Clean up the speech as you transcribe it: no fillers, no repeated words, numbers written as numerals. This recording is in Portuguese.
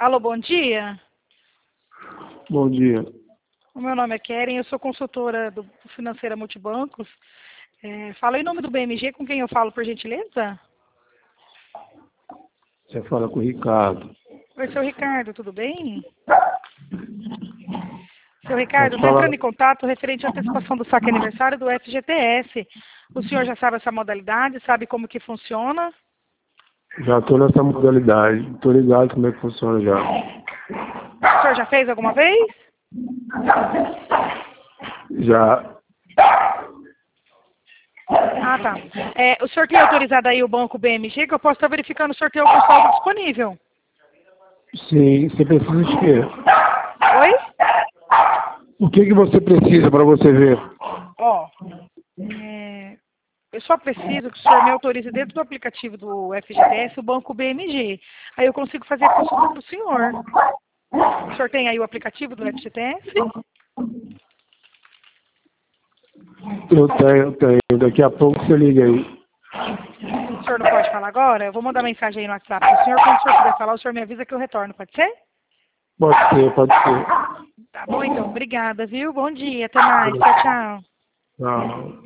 Alô, bom dia. Bom dia. O meu nome é Keren, eu sou consultora do Financeira Multibancos. Falo em nome do BMG, com quem eu falo, por gentileza? Você fala com o Ricardo. Oi, seu Ricardo, tudo bem? Seu Ricardo, Pode estou falar. entrando em contato referente à antecipação do saque aniversário do FGTS. O senhor já sabe essa modalidade, sabe como que funciona? Já estou nessa modalidade. Estou ligado como é que funciona já. O senhor já fez alguma vez? Já. Ah, tá. O senhor tem autorizado aí o banco BMG, que eu posso estar verificando se o senhor tem algum saldo disponível. Sim. Você precisa de quê? Oi? O que você precisa para você ver? Ó, eu só preciso que o senhor me autorize dentro do aplicativo do FGTS o banco BMG. Aí eu consigo fazer a consulta para o senhor. O senhor tem aí o aplicativo do FGTS? Eu tenho. Daqui a pouco você liga aí. O senhor não pode falar agora? Eu vou mandar mensagem aí no WhatsApp para o senhor. Quando o senhor puder falar, o senhor me avisa que eu retorno, pode ser? Pode ser, pode ser. Tá bom, então. Obrigada, viu? Bom dia. Até mais. Tchau, tchau. Não.